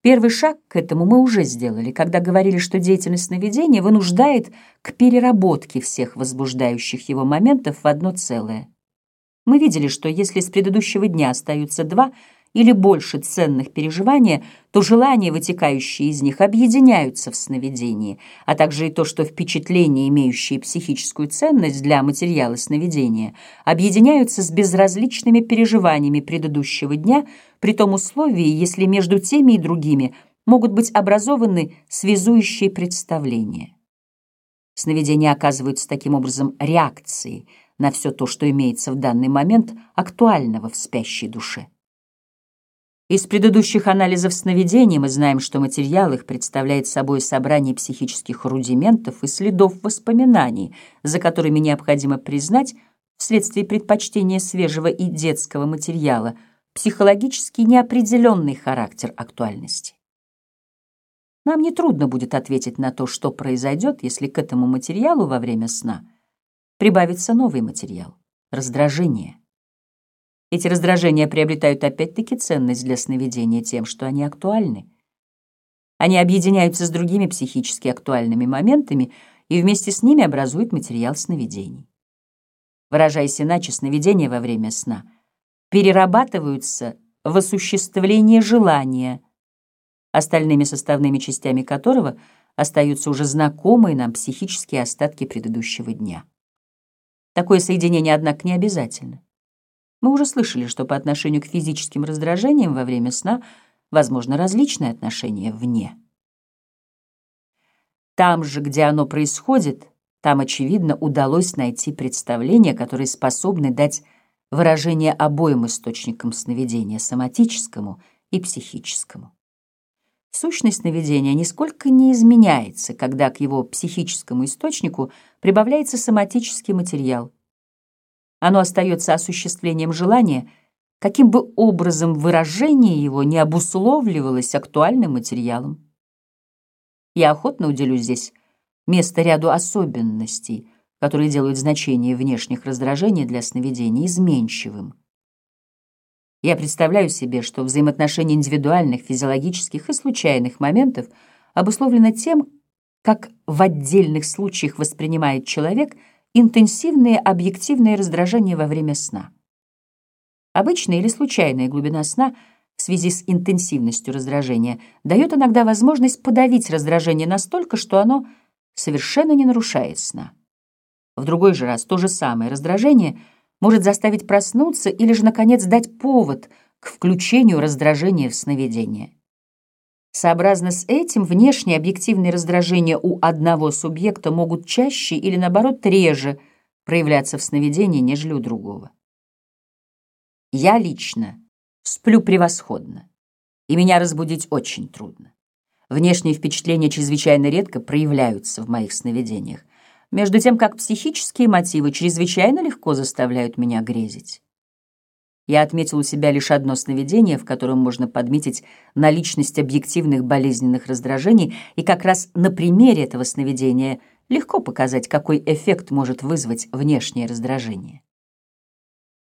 Первый шаг к этому мы уже сделали, когда говорили, что деятельность сновидения вынуждает к переработке всех возбуждающих его моментов в одно целое. Мы видели, что если с предыдущего дня остаются два или больше ценных переживания, то желания, вытекающие из них, объединяются в сновидении, а также и то, что впечатления, имеющие психическую ценность для материала сновидения, объединяются с безразличными переживаниями предыдущего дня, при том условии, если между теми и другими могут быть образованы связующие представления. Сновидения оказываются таким образом реакцией на все то, что имеется в данный момент актуального в спящей душе. Из предыдущих анализов сновидений мы знаем, что материал их представляет собой собрание психических рудиментов и следов воспоминаний, за которыми необходимо признать, вследствие предпочтения свежего и детского материала, психологически неопределенный характер актуальности. Нам нетрудно будет ответить на то, что произойдет, если к этому материалу во время сна прибавится новый материал — раздражение. Эти раздражения приобретают опять-таки ценность для сновидения тем, что они актуальны. Они объединяются с другими психически актуальными моментами и вместе с ними образуют материал сновидений. Выражаясь иначе, сновидения во время сна перерабатываются в осуществление желания, остальными составными частями которого остаются уже знакомые нам психические остатки предыдущего дня. Такое соединение, однако, не обязательно. Мы уже слышали, что по отношению к физическим раздражениям во время сна возможно различное отношение вне. Там же, где оно происходит, там, очевидно, удалось найти представления, которые способны дать выражение обоим источникам сновидения — соматическому и психическому. Сущность сновидения нисколько не изменяется, когда к его психическому источнику прибавляется соматический материал. Оно остается осуществлением желания, каким бы образом выражение его не обусловливалось актуальным материалом. Я охотно уделю здесь место ряду особенностей, которые делают значение внешних раздражений для сновидения изменчивым. Я представляю себе, что взаимоотношения индивидуальных, физиологических и случайных моментов обусловлено тем, как в отдельных случаях воспринимает человек интенсивные объективные раздражения во время сна. Обычная или случайная глубина сна в связи с интенсивностью раздражения дает иногда возможность подавить раздражение настолько, что оно совершенно не нарушает сна. В другой же раз то же самое раздражение может заставить проснуться или же, наконец, дать повод к включению раздражения в сновидение. Сообразно с этим внешние объективные раздражения у одного субъекта могут чаще или, наоборот, реже проявляться в сновидении, нежели у другого. Я лично сплю превосходно, и меня разбудить очень трудно. Внешние впечатления чрезвычайно редко проявляются в моих сновидениях, между тем как психические мотивы чрезвычайно легко заставляют меня грезить. Я отметил у себя лишь одно сновидение, в котором можно подметить наличность объективных болезненных раздражений, и как раз на примере этого сновидения легко показать, какой эффект может вызвать внешнее раздражение.